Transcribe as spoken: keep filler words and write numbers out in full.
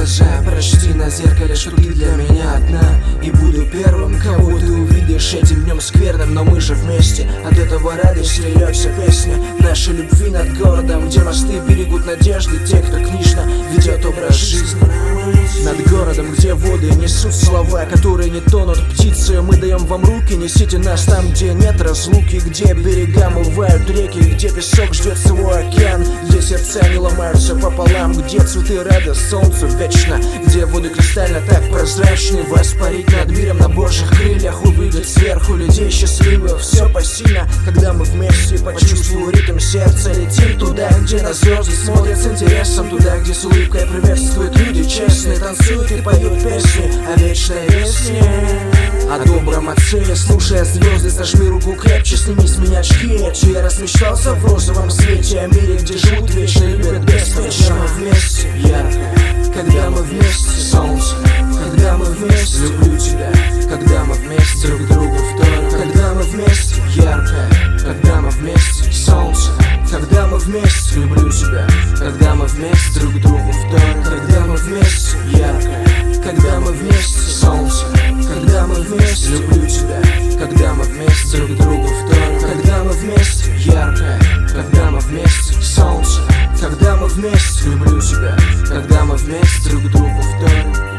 глаза, прочти на зеркале, что ты для меня одна. И буду первым, кого ты увидишь этим днем скверным. Но мы же вместе, от этого радость льется песня нашей любви над городом, где мосты берегут надежды те, кто книжно ведет образ жизни. Над городом, где воды несут слова, которые не тонут птицы. Мы даем вам руки, несите нас там, где нет разлуки, где берега мывают реки, где песок ждет свой океан, где сердца не ломаются пополам, где цветы рады солнцу вечно, где воды кристально так прозрачны. Воспарить над миром на божьих крыльях, увидеть сверху людей счастливых. Все посильно, когда мы вместе, почувствую ритм сердца. Летим туда, где на звезды смотрят с интересом, туда, где с улыбкой приветствуют люди честные, танцуют и поют песни о вечной весне, о добром отце. Слушая звезды, сожми руку крепче, сними с меня очки. Я размечтался в розовом свете о мире, где живут вечно, любят бесконечно. Мы вместе, ярко, когда мы вместе, солнце, когда мы вместе, люблю тебя, когда мы вместе, друг другу вторым. Когда мы вместе, ярко, когда мы вместе, солнце, когда мы вместе, люблю тебя, когда мы вместе, друг другу вторым. Когда мы вместе, ярко, когда мы вместе, солнце, когда мы вместе, люблю тебя, когда мы вместе, друг другу вторым. Когда мы вместе, ярко, когда мы вместе, солнце, когда мы вместе, люблю тебя, когда мы вместе, друг другу вторым.